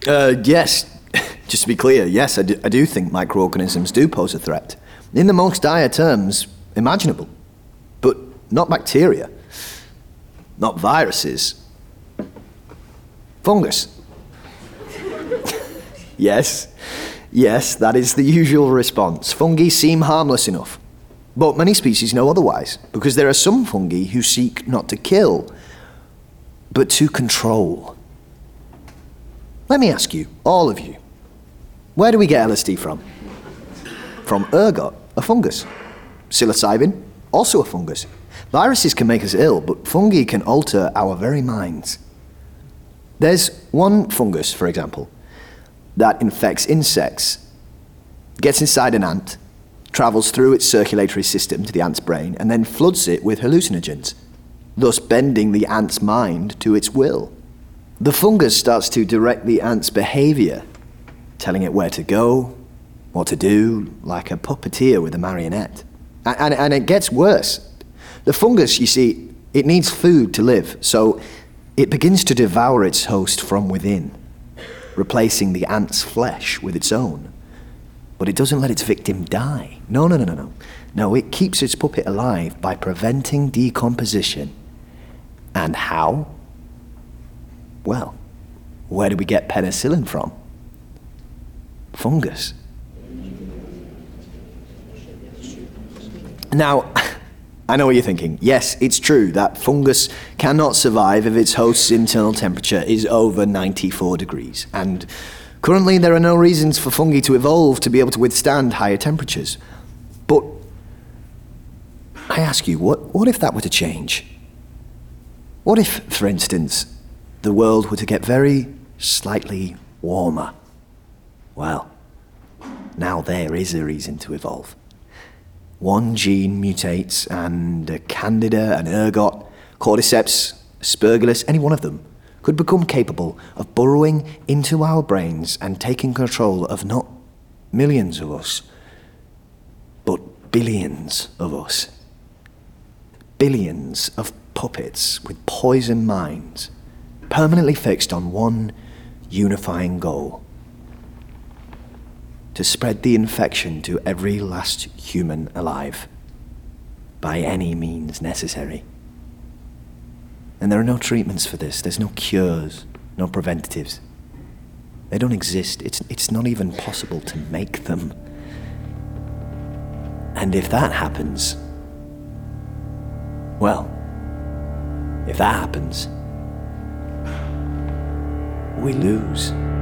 Yes. Just to be clear, yes, I do think microorganisms do pose a threat. In the most dire terms imaginable. But not bacteria. Not viruses. Fungus. Yes, that is the usual response. Fungi seem harmless enough. But many species know otherwise, because there are some fungi who seek not to kill, but to control. Let me ask you, all of you, where do we get LSD from? From ergot, a fungus. Psilocybin, also a fungus. Viruses can make us ill, but fungi can alter our very minds. There's one fungus, for example, that infects insects, gets inside an ant, travels through its circulatory system to the ant's brain, and then floods it with hallucinogens, thus bending the ant's mind to its will. The fungus starts to direct the ant's behavior, telling it where to go, what to do, like a puppeteer with a marionette. And it gets worse. The fungus, you see, it needs food to live, so it begins to devour its host from within, replacing the ant's flesh with its own. But it doesn't let its victim die. No. No, it keeps its puppet alive by preventing decomposition. And how? Well, where do we get penicillin from? Fungus. Now, I know what you're thinking. Yes, it's true that fungus cannot survive if its host's internal temperature is over 94 degrees. And currently there are no reasons for fungi to evolve to be able to withstand higher temperatures. But I ask you, what if that were to change? What if, for instance, the world were to get very slightly warmer? Well, now there is a reason to evolve. One gene mutates, and a Candida, an ergot, Cordyceps, Aspergillus, any one of them, could become capable of burrowing into our brains and taking control of not millions of us, but billions of us. Billions of puppets with poison minds, permanently fixed on one unifying goal: to spread the infection to every last human alive, by any means necessary. And there are no treatments for this. There's no cures, no preventatives. They don't exist. It's not even possible to make them. And if that happens, well, if that happens, we lose.